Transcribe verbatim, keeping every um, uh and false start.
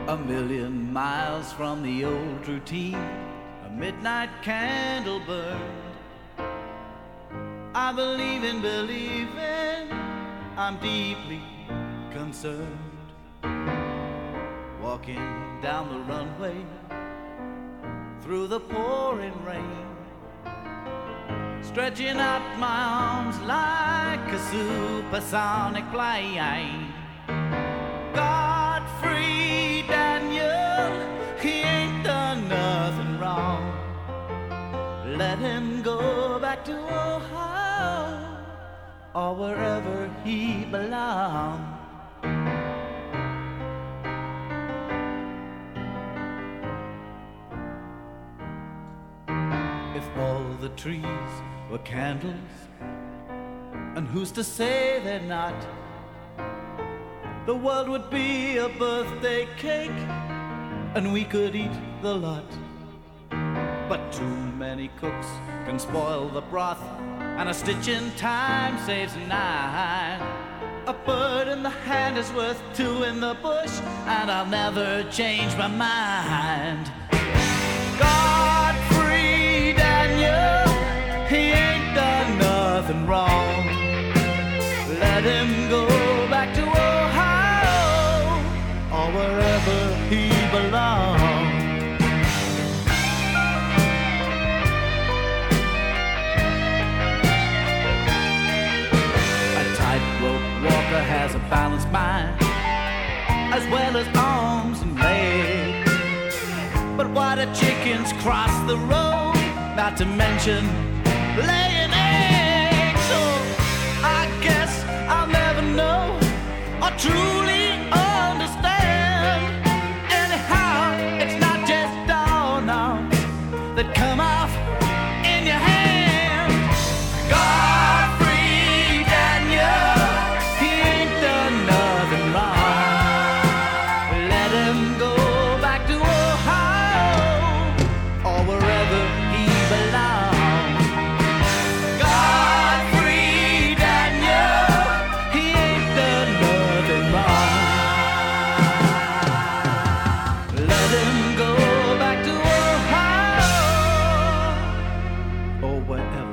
A million miles from the old routine, a midnight candle burned. I believe in believing, I'm deeply concerned. Walking down the runway, through the pouring rain, stretching out my arms like a supersonic plane. Godfrey Daniel, he ain't done nothing wrong. Let him go back to Ohio or wherever he belongs. If all the trees were candles, and who's to say they're not, the world would be a birthday cake, and we could eat the lot. But too many cooks can spoil the broth, and a stitch in time saves nine. A bird in the hand is worth two in the bush, and I'll never change my mind. Godfrey Daniel, he ain't done nothing wrong. Let him go back to Ohio or wherever he belongs. A tightrope walker has a balanced mind, as well as arms and legs. But why do chickens cross the road? Not to mention laying eggs. So I guess I'll never know or truly understand. Anyhow, it's not just doorknobs that come off in your hand. Godfrey Daniel, he ain't done nothing wrong. Let him go back to Ohio or wherever he belongs. Godfrey Daniel, he ain't done nothing wrong. Let him go back to Ohio or wherever